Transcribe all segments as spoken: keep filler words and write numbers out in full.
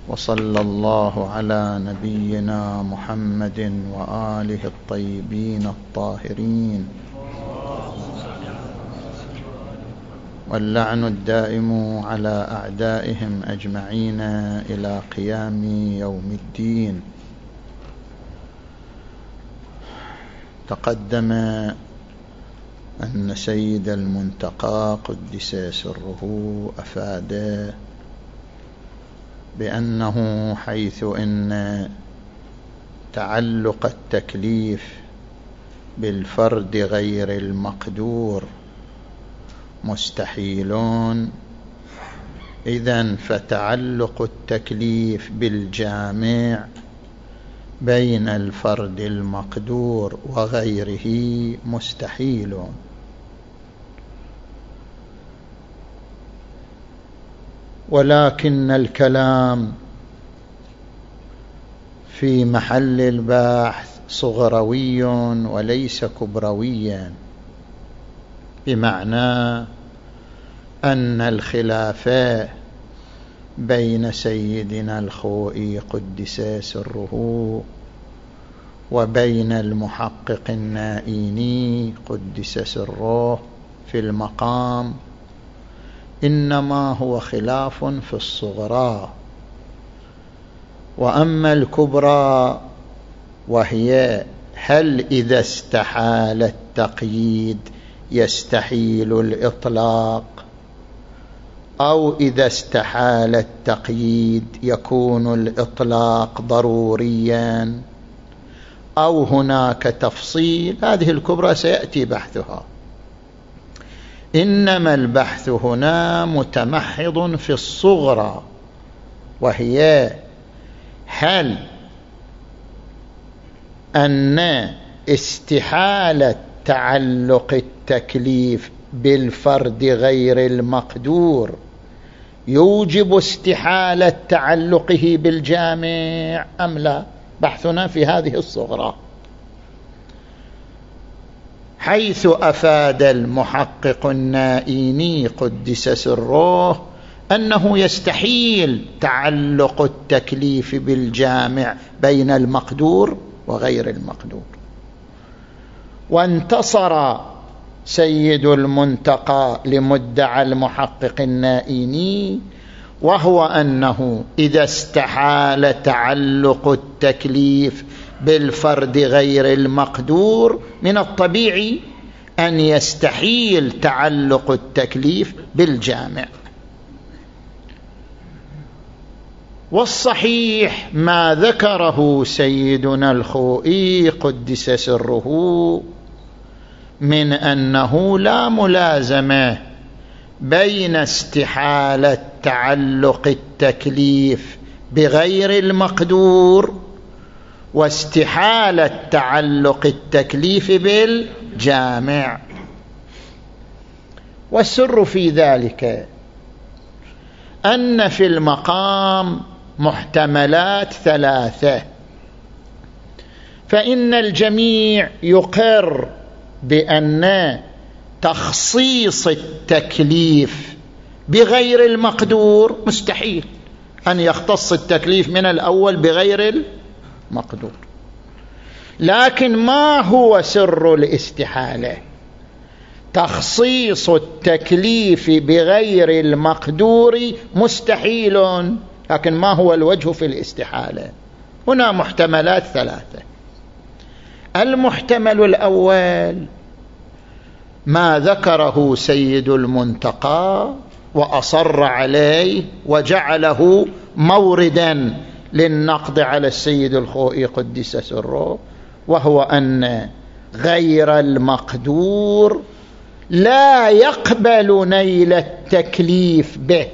وصلى الله على نبينا محمد وآله الطيبين الطاهرين، واللعن الدائم على أعدائهم أجمعين إلى قيام يوم الدين. تقدم أن سيد المنتقى قدس سره أفاد بأنه حيث إن تعلق التكليف بالفرد غير المقدور مستحيلون، إذن فتعلق التكليف بالجامع بين الفرد المقدور وغيره مستحيلون. ولكن الكلام في محل البحث صغروي وليس كبرويا، بمعنى أن الخلاف بين سيدنا الخوئي قدس سره وبين المحقق النائيني قدس سره في المقام إنما هو خلاف في الصغرى. وأما الكبرى وهي هل إذا استحال التقييد يستحيل الإطلاق، أو إذا استحال التقييد يكون الإطلاق ضروريا، أو هناك تفصيل، هذه الكبرى سيأتي بحثها. إنما البحث هنا متمحض في الصغرى، وهي هل أن استحالة تعلق التكليف بالفرد غير المقدور يوجب استحالة تعلقه بالجامع أم لا. بحثنا في هذه الصغرى، حيث أفاد المحقق النائيني قدس سره أنه يستحيل تعلق التكليف بالجامع بين المقدور وغير المقدور. وانتصر سيد المنتقى لمدعى المحقق النائيني، وهو أنه إذا استحال تعلق التكليف بالفرد غير المقدور من الطبيعي أن يستحيل تعلق التكليف بالجامع. والصحيح ما ذكره سيدنا الخوئي قدس سره من أنه لا ملازمة بين استحالة تعلق التكليف بغير المقدور واستحالة تعلق التكليف بالجامع. والسر في ذلك أن في المقام محتملات ثلاثة، فإن الجميع يقر بأن تخصيص التكليف بغير المقدور مستحيل، أن يختص التكليف من الأول بغير المقدور. لكن ما هو سر الاستحالة؟ تخصيص التكليف بغير المقدور مستحيل، لكن ما هو الوجه في الاستحالة؟ هنا محتملات ثلاثة. المحتمل الأول ما ذكره سيد المنتقى وأصر عليه وجعله موردا للنقد على السيد الخوئي قدس سره، وهو أن غير المقدور لا يقبل نيل التكليف به،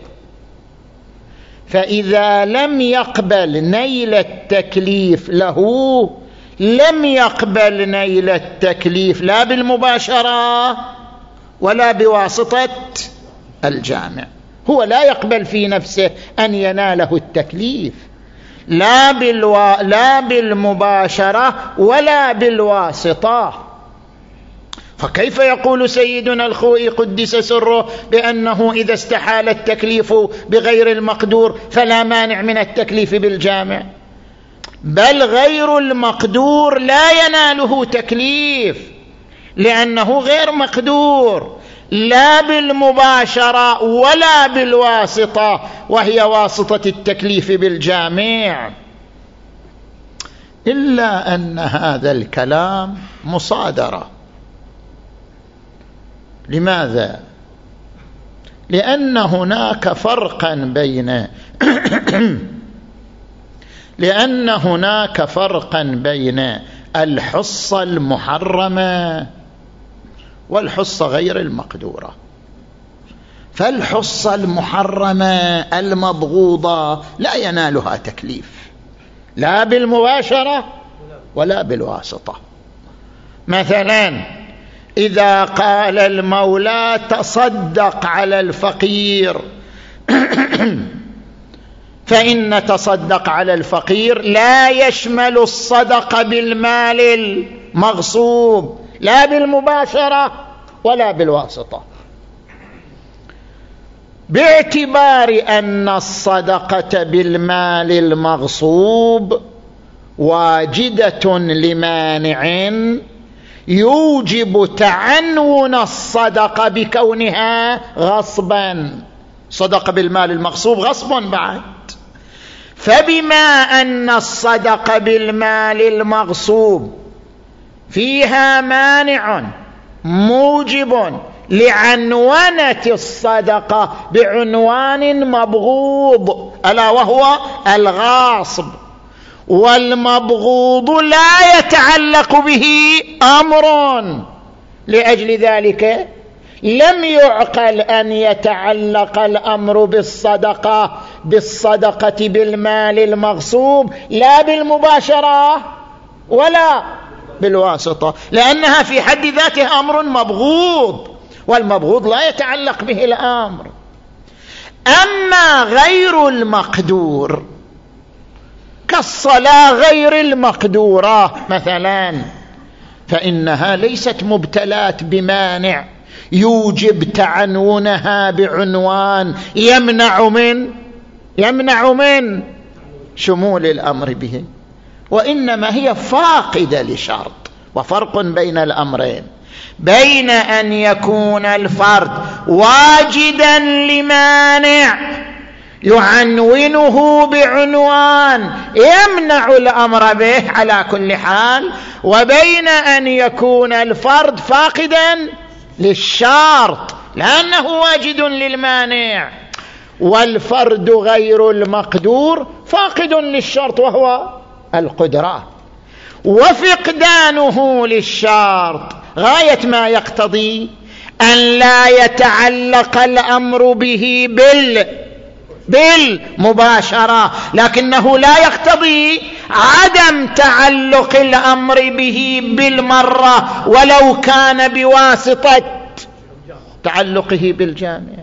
فإذا لم يقبل نيل التكليف له لم يقبل نيل التكليف لا بالمباشرة ولا بواسطة الجامع. هو لا يقبل في نفسه أن يناله التكليف لا, بالو... لا بالمباشرة ولا بالواسطة، فكيف يقول سيدنا الخوئي قدس سره بأنه إذا استحال التكليف بغير المقدور فلا مانع من التكليف بالجامع؟ بل غير المقدور لا يناله تكليف لأنه غير مقدور لا بالمباشرة ولا بالواسطة، وهي واسطة التكليف بالجامع. إلا أن هذا الكلام مصادرة. لماذا؟ لأن هناك فرقا بين لأن هناك فرقا بين الحصة المحرمة والحصة غير المقدورة. فالحصة المحرمة المبغوضة لا ينالها تكليف لا بالمباشرة ولا بالواسطة. مثلا إذا قال المولى تصدق على الفقير فإن تصدق على الفقير لا يشمل الصدقة بالمال المغصوب لا بالمباشرة ولا بالواسطة، باعتبار أن الصدقة بالمال المغصوب واجدة لمانع يوجب تعنون الصدقة بكونها غصبا. صدقة بالمال المغصوب غصبا بعد، فبما أن الصدقة بالمال المغصوب فيها مانع موجب لعنونة الصدقة بعنوان مبغوض ألا وهو الغاصب، والمبغوض لا يتعلق به أمر، لأجل ذلك لم يعقل أن يتعلق الأمر بالصدقة بالصدقة بالمال المغصوب لا بالمباشرة ولا بالواسطة، لأنها في حد ذاتها أمر مبغوض، والمبغوض لا يتعلق به الأمر. أما غير المقدور كالصلاة غير المقدورة مثلا فإنها ليست مبتلات بمانع يوجب تعنونها بعنوان يمنع من يمنع من شمول الأمر به، وإنما هي فاقدة لشرط. وفرق بين الأمرين، بين أن يكون الفرد واجدا لمانع يعنونه بعنوان يمنع الأمر به على كل حال، وبين أن يكون الفرد فاقدا للشرط لأنه واجد للمانع. والفرد غير المقدور فاقد للشرط وهو القدرة، وفقدانه للشرط غاية ما يقتضي أن لا يتعلق الأمر به بال بالمباشرة، لكنه لا يقتضي عدم تعلق الأمر به بالمرة ولو كان بواسطة تعلقه بالجامع.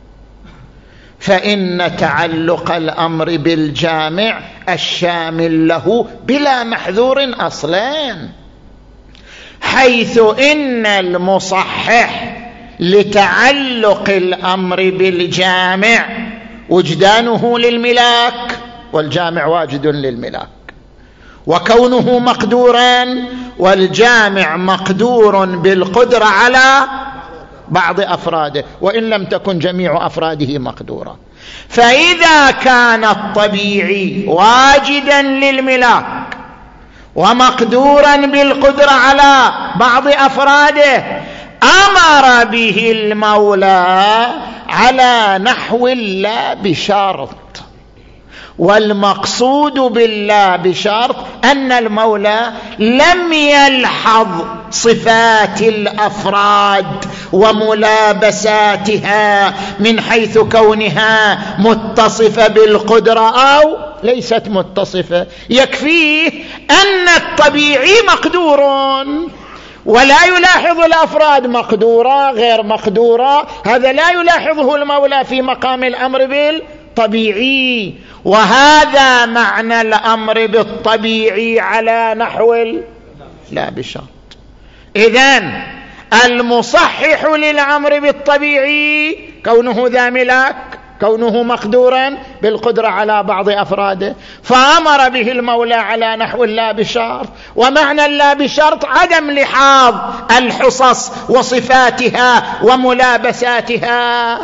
فإن تعلق الأمر بالجامع الشامل له بلا محذور أصلين، حيث إن المصحح لتعلق الأمر بالجامع وجدانه للملاك، والجامع واجد للملاك، وكونه مقدورا، والجامع مقدور بالقدرة على بعض أفراده وإن لم تكن جميع أفراده مقدورة. فإذا كان الطبيعي واجدا للملاك ومقدورا بالقدرة على بعض أفراده أمر به المولى على نحو لا بشرط، والمقصود بالله بشرط أن المولى لم يلحظ صفات الأفراد وملابساتها من حيث كونها متصفة بالقدرة أو ليست متصفة، يكفيه أن الطبيعي مقدور ولا يلاحظ الأفراد مقدورة غير مقدورة، هذا لا يلاحظه المولى في مقام الأمر بالطبيعي، وهذا معنى الأمر بالطبيعي على نحو لا بشرط. إذن المصحح للأمر بالطبيعي كونه ذا ملاك، كونه مقدورا بالقدرة على بعض أفراده، فأمر به المولى على نحو لا بشرط. ومعنى لا بشرط عدم لحاظ الحصص وصفاتها وملابساتها.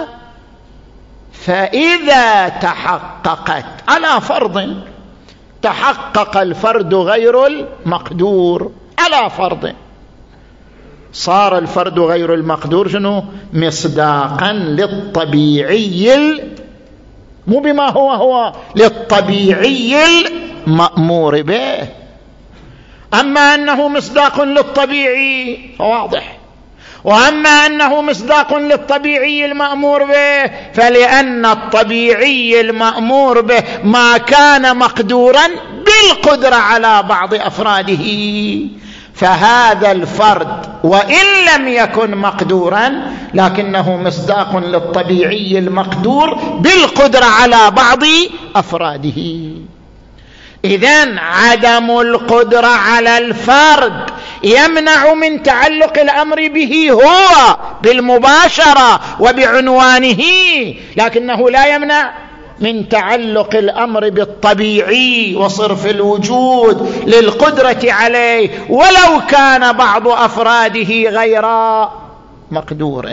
فإذا تحققت على فرض، تحقق الفرد غير المقدور على فرض، صار الفرد غير المقدور شنو؟ مصداقا للطبيعي، مو بما هو هو، للطبيعي المأمور به. أما أنه مصداق للطبيعي فواضح، وأما أنه مصداق للطبيعي المأمور به فلأن الطبيعي المأمور به ما كان مقدورا بالقدرة على بعض أفراده، فهذا الفرد وإن لم يكن مقدورا لكنه مصداق للطبيعي المقدور بالقدرة على بعض أفراده. إذن عدم القدرة على الفرد يمنع من تعلق الأمر به هو بالمباشرة وبعنوانه، لكنه لا يمنع من تعلق الأمر بالطبيعي وصرف الوجود للقدرة عليه ولو كان بعض أفراده غير مقدور.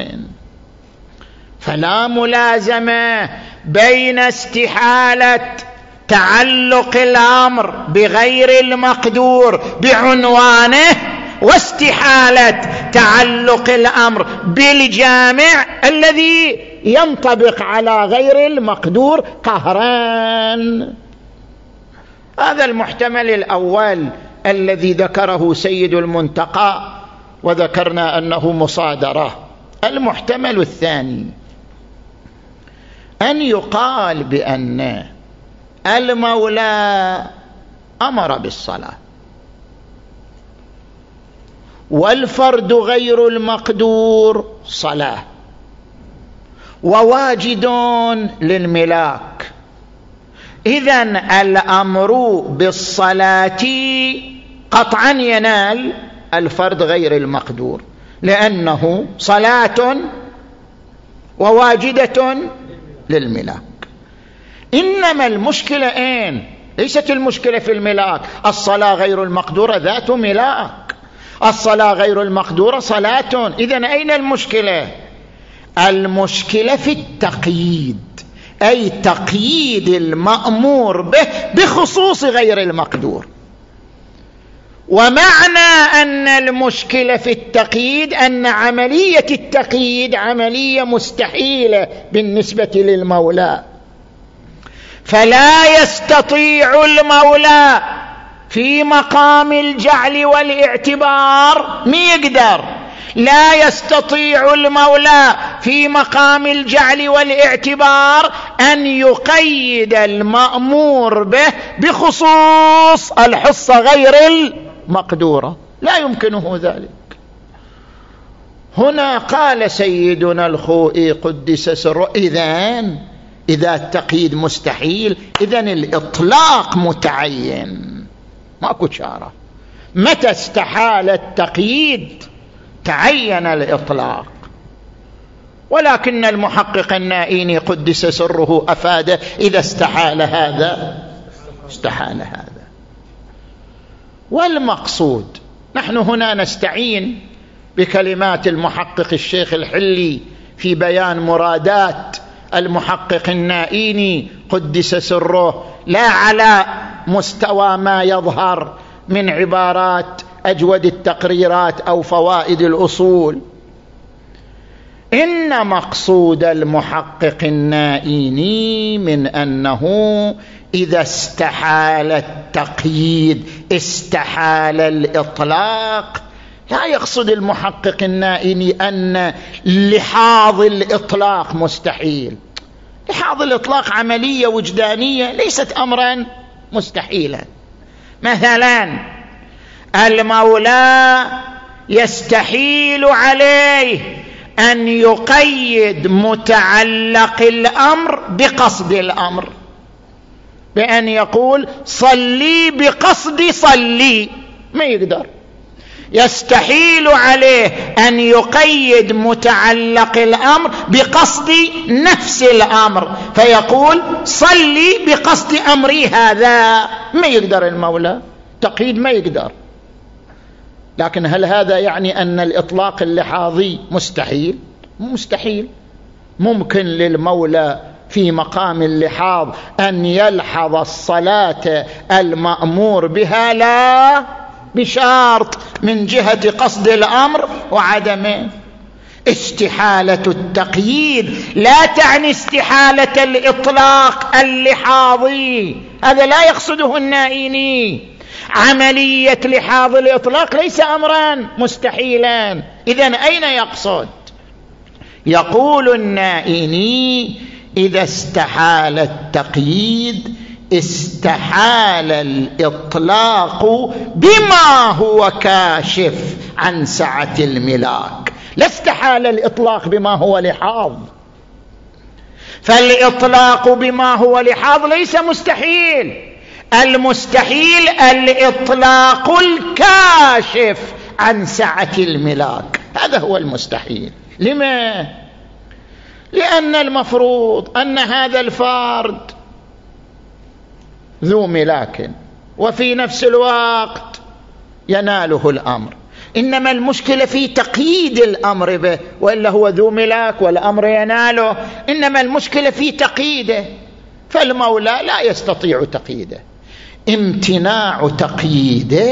فلا ملازمة بين استحالة تعلق الأمر بغير المقدور بعنوانه واستحالة تعلق الأمر بالجامع الذي ينطبق على غير المقدور قهرا. هذا المحتمل الأول الذي ذكره سيد المنتقى وذكرنا أنه مصادرة. المحتمل الثاني أن يقال بأن المولى أمر بالصلاة والفرد غير المقدور صلاة وواجد للملاك، إذن الأمر بالصلاة قطعا ينال الفرد غير المقدور لأنه صلاة وواجدة للملاك. إنما المشكلة أين؟ ليست المشكلة في الملاك، الصلاة غير المقدورة ذات ملاك، الصلاة غير المقدورة صلاة، إذن أين المشكلة؟ المشكلة في التقييد، أي تقييد المأمور به بخصوص غير المقدور. ومعنى أن المشكلة في التقييد أن عملية التقييد عملية مستحيلة بالنسبة للمولى، فلا يستطيع المولى في مقام الجعل والاعتبار ما يقدر، لا يستطيع المولى في مقام الجعل والاعتبار أن يقيد المأمور به بخصوص الحصة غير المقدورة، لا يمكنه ذلك. هنا قال سيدنا الخوئي قدس سره إذن إذا التقييد مستحيل إذن الإطلاق متعين، ماكو شارة. متى استحال التقييد تعين الإطلاق، ولكن المحقق النائيني قدس سره أفاد إذا استحال هذا استحال هذا. والمقصود نحن هنا نستعين بكلمات المحقق الشيخ الحلي في بيان مرادات المحقق النائيني قدس سره، لا على مستوى ما يظهر من عبارات أجود التقريرات أو فوائد الأصول. إن مقصود المحقق النائيني من أنه إذا استحال التقييد استحال الإطلاق، لا يقصد المحقق النائيني أن لحاظ الإطلاق مستحيل. لحاظ الإطلاق عملية وجدانية ليست أمرا مستحيلا. مثلا المولى يستحيل عليه أن يقيد متعلق الأمر بقصد الأمر، بأن يقول صلي بقصد صلي، ما يقدر. يستحيل عليه أن يقيد متعلق الأمر بقصد نفس الأمر، فيقول صلي بقصد أمري هذا. ما يقدر المولى تقييد، ما يقدر. لكن هل هذا يعني أن الإطلاق اللحاظي مستحيل؟ مستحيل. ممكن للمولى في مقام اللحاظ أن يلحظ الصلاة المأمور بها، لا بشرط من جهة قصد الأمر وعدمه. استحالة التقييد لا تعني استحالة الإطلاق اللحاظي، هذا لا يقصده النائيني. عملية لحاظ الإطلاق ليس أمرا مستحيلا. إذن أين يقصد؟ يقول النائيني إذا استحال التقييد استحال الإطلاق بما هو كاشف عن سعة الملاك، لا استحال الإطلاق بما هو لحاظ. فالإطلاق بما هو لحاظ ليس مستحيل، المستحيل الإطلاق الكاشف عن سعة الملاك، هذا هو المستحيل. لما؟ لأن المفروض أن هذا الفرد ذو ملاك وفي نفس الوقت يناله الأمر، إنما المشكلة في تقييد الأمر به، وإلا هو ذو ملاك والأمر يناله، إنما المشكلة في تقييده، فالمولى لا يستطيع تقييده. امتناع تقييده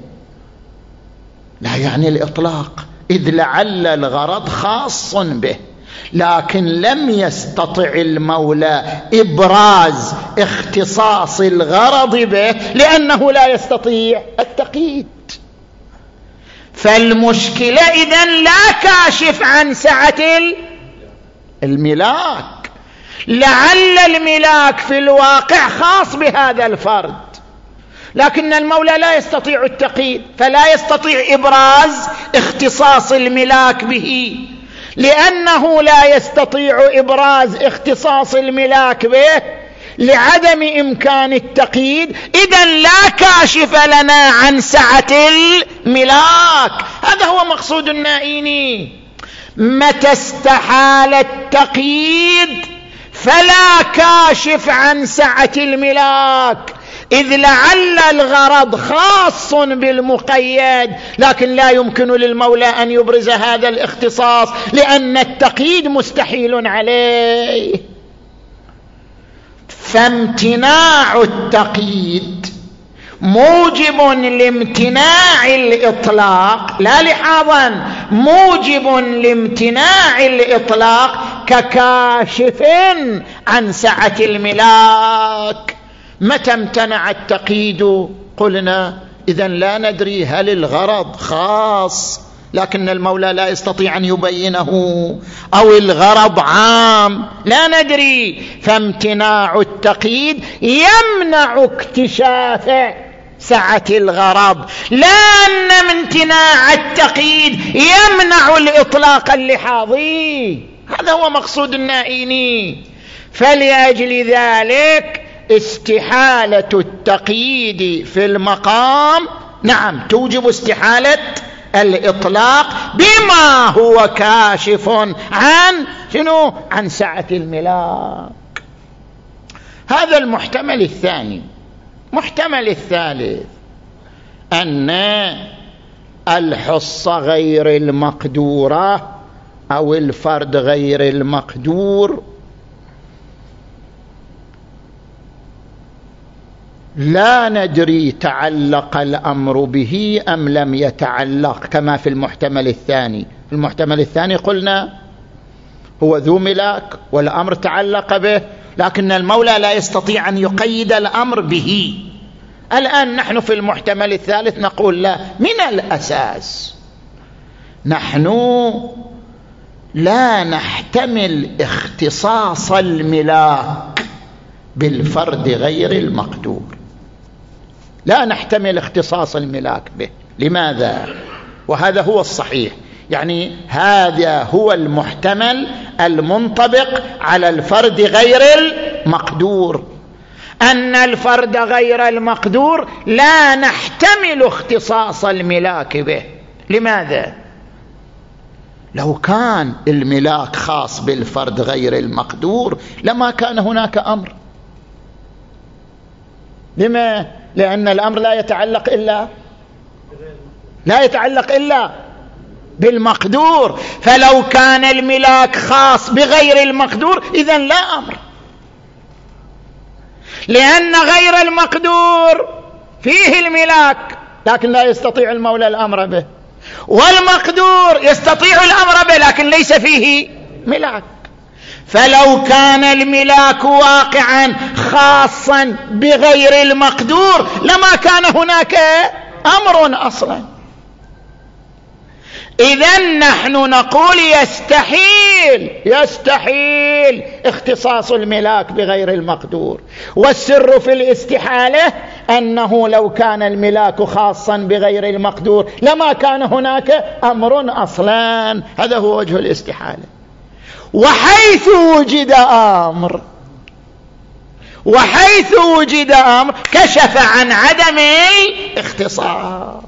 لا يعني الإطلاق، إذ لعل الغرض خاص به، لكن لم يستطع المولى إبراز اختصاص الغرض به لأنه لا يستطيع التقييد. فالمشكلة إذن لا كاشف عن سعة الملاك، لعل الملاك في الواقع خاص بهذا الفرد، لكن المولى لا يستطيع التقييد، فلا يستطيع إبراز اختصاص الملاك به. لأنه لا يستطيع إبراز اختصاص الملاك به لعدم إمكان التقييد، إذن لا كاشف لنا عن سعة الملاك. هذا هو مقصود النائيني. متى استحال التقييد فلا كاشف عن سعة الملاك، إذ لعل الغرض خاص بالمقيد، لكن لا يمكن للمولى أن يبرز هذا الاختصاص لأن التقييد مستحيل عليه. فامتناع التقييد موجب لامتناع الإطلاق، لا لحاظا، موجب لامتناع الإطلاق ككاشف عن سعة الملاك. متى امتنع التقييد؟ قلنا إذن لا ندري هل الغرض خاص لكن المولى لا يستطيع أن يبينه، أو الغرض عام، لا ندري. فامتناع التقييد يمنع اكتشاف سعة الغرض، لا أن امتناع التقييد يمنع الإطلاق اللحاظي. هذا هو مقصود النائيني. فلأجل ذلك استحالة التقييد في المقام نعم توجب استحالة الإطلاق بما هو كاشف عن شنو؟ عن سعة الملاك. هذا المحتمل الثاني. محتمل الثالث أن الحصة غير المقدورة أو الفرد غير المقدور لا ندري تعلق الأمر به أم لم يتعلق، كما في المحتمل الثاني. في المحتمل الثاني قلنا هو ذو ملاك والأمر تعلق به، لكن المولى لا يستطيع أن يقيد الأمر به. الآن نحن في المحتمل الثالث نقول لا، من الأساس نحن لا نحتمل اختصاص الملاك بالفرد غير المقدور، لا نحتمل اختصاص الملاك به. لماذا؟ وهذا هو الصحيح، يعني هذا هو المحتمل المنطبق على الفرد غير المقدور، أن الفرد غير المقدور لا نحتمل اختصاص الملاك به. لماذا؟ لو كان الملاك خاص بالفرد غير المقدور لما كان هناك أمر. لما؟ لأن الأمر لا يتعلق إلا لا يتعلق إلا بالمقدور، فلو كان الملاك خاص بغير المقدور إذن لا أمر، لأن غير المقدور فيه الملاك لكن لا يستطيع المولى الأمر به، والمقدور يستطيع الأمر به لكن ليس فيه ملاك. فلو كان الملاك واقعا خاصا بغير المقدور لما كان هناك أمر أصلا. إذن نحن نقول يستحيل يستحيل اختصاص الملاك بغير المقدور، والسر في الاستحالة أنه لو كان الملاك خاصا بغير المقدور لما كان هناك أمر أصلا. هذا هو وجه الاستحالة. وحيث وجد أمر وحيث وجد أمر كشف عن عدم الاختصاص،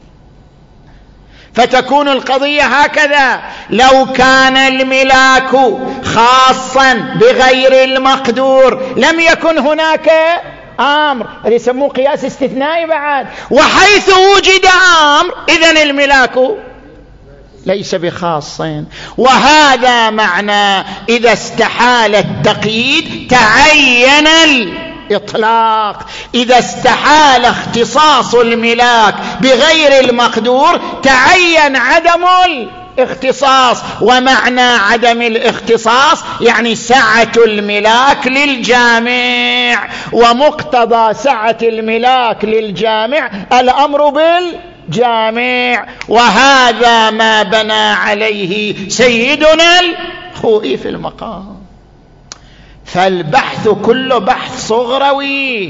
فتكون القضية هكذا: لو كان الملاك خاصا بغير المقدور لم يكن هناك أمر، اللي يسموه قياس استثنائي بعد. وحيث وجد أمر إذن الملاك ليس بخاص، وهذا معنى إذا استحال التقييد تعين الإطلاق. إذا استحال اختصاص الملاك بغير المقدور تعين عدم الاختصاص، ومعنى عدم الاختصاص يعني سعة الملاك للجامع، ومقتضى سعة الملاك للجامع الأمر بالجامع، وهذا ما بنى عليه سيدنا الخوئي في المقام. فالبحث كله بحث صغروي،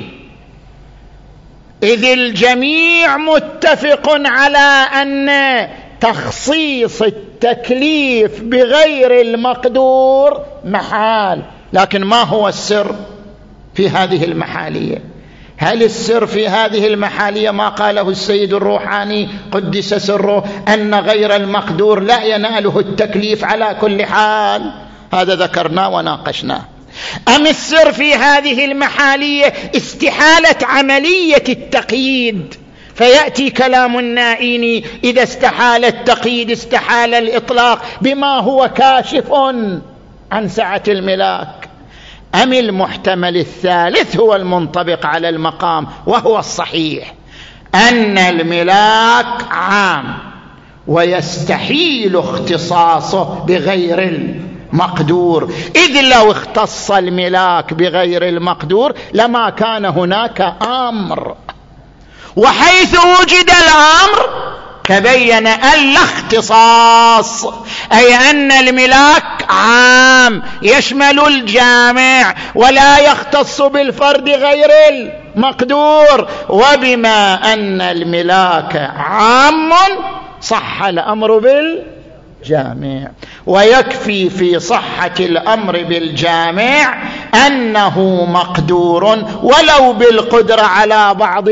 إذ الجميع متفق على أن تخصيص التكليف بغير المقدور محال. لكن ما هو السر في هذه المحالية؟ هل السر في هذه المحالية ما قاله السيد الروحاني قدس سره أن غير المقدور لا يناله التكليف على كل حال؟ هذا ذكرناه وناقشناه. أم السر في هذه المحالية استحالة عملية التقييد؟ فيأتي كلام النائيني: إذا استحال التقييد استحال الإطلاق بما هو كاشف عن سعة الملاك. أم المحتمل الثالث هو المنطبق على المقام وهو الصحيح، أن الملاك عام ويستحيل اختصاصه بغير المقدور، إذ لو اختص الملاك بغير المقدور لما كان هناك أمر، وحيث وجد الأمر تبين الاختصاص، أي أن الملاك عام يشمل الجامع ولا يختص بالفرد غير المقدور. وبما أن الملاك عام صح الأمر بالجامع، ويكفي في صحة الأمر بالجامع أنه مقدور ولو بالقدرة على بعض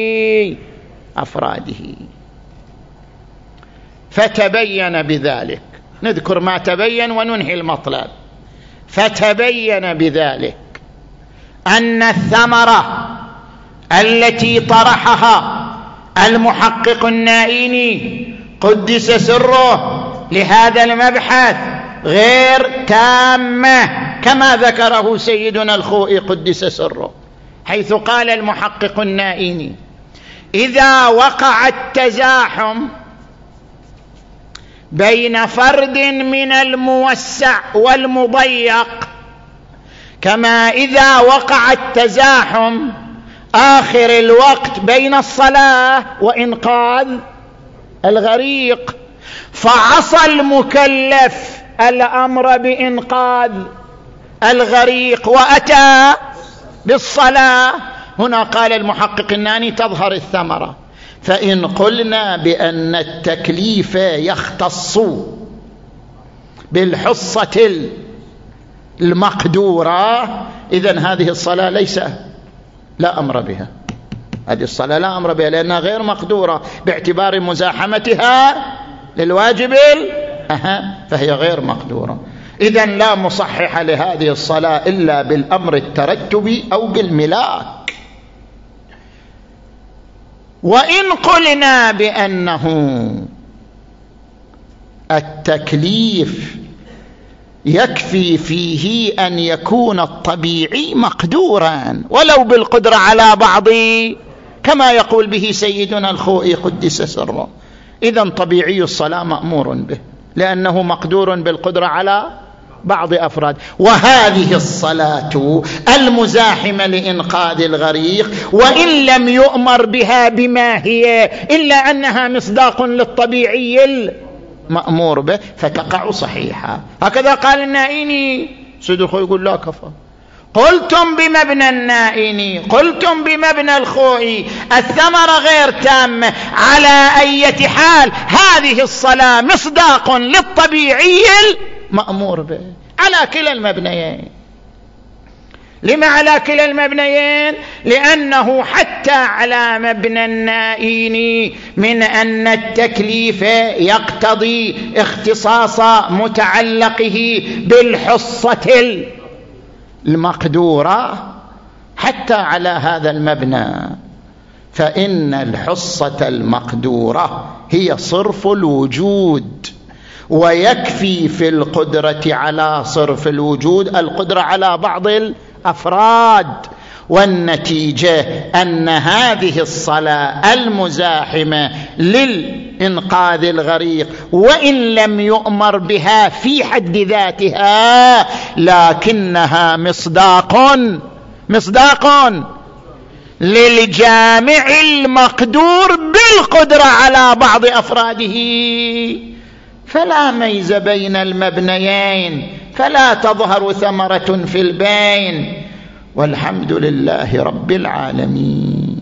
أفراده. فتبين بذلك، نذكر ما تبين وننهي المطلب. فتبين بذلك أن الثمرة التي طرحها المحقق النائيني قدس سره لهذا المبحث غير تامة كما ذكره سيدنا الخوئي قدس سره، حيث قال المحقق النائيني: إذا وقع التزاحم بين فرد من الموسع والمضيق، كما إذا وقع التزاحم آخر الوقت بين الصلاة وإنقاذ الغريق، فعصى المكلف الأمر بإنقاذ الغريق وأتى بالصلاة. هنا قال المحقق الناني تظهر الثمرة. فإن قلنا بأن التكليف يختص بالحصة المقدورة إذن هذه الصلاة ليس لا أمر بها، هذه الصلاة لا أمر بها لأنها غير مقدورة باعتبار مزاحمتها للواجب أها فهي غير مقدورة. إذن لا مصحح لهذه الصلاة إلا بالأمر الترتبي أو بالملاك. وإن قلنا بأنه التكليف يكفي فيه أن يكون الطبيعي مقدورا ولو بالقدرة على بعض كما يقول به سيدنا الخوئي قدس سره، إذن طبيعي الصلاة مأمور به لأنه مقدور بالقدرة على بعض أفراد. وهذه الصلاة المزاحمة لإنقاذ الغريق وإن لم يؤمر بها بما هي إلا أنها مصداق للطبيعي المأمور به فتقع صحيحة. هكذا قال النائيني. سيد الخوئي يقول لا كفى. قلتم بمبنى النائيني، قلتم بمبنى الخوئي، الثمرة غير تامة. على أي حال هذه الصلاة مصداق للطبيعي المأمور به على كلا المبنيين. لما على كلا المبنيين؟ لأنه حتى على مبنى النائيني من أن التكليف يقتضي اختصاص متعلقه بالحصة المقدورة، حتى على هذا المبنى فإن الحصة المقدورة هي صرف الوجود، ويكفي في القدرة على صرف الوجود القدرة على بعض الأفراد. والنتيجة أن هذه الصلاة المزاحمة للإنقاذ الغريق وإن لم يؤمر بها في حد ذاتها لكنها مصداق مصداق للجامع المقدور بالقدرة على بعض أفراده، فلا ميز بين المبنيين، فلا تظهر ثمرة في البين. والحمد لله رب العالمين.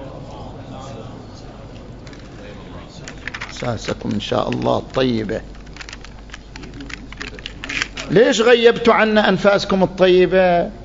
أساسكم إن شاء الله الطيبة. ليش غيبتوا عنا أنفاسكم الطيبة؟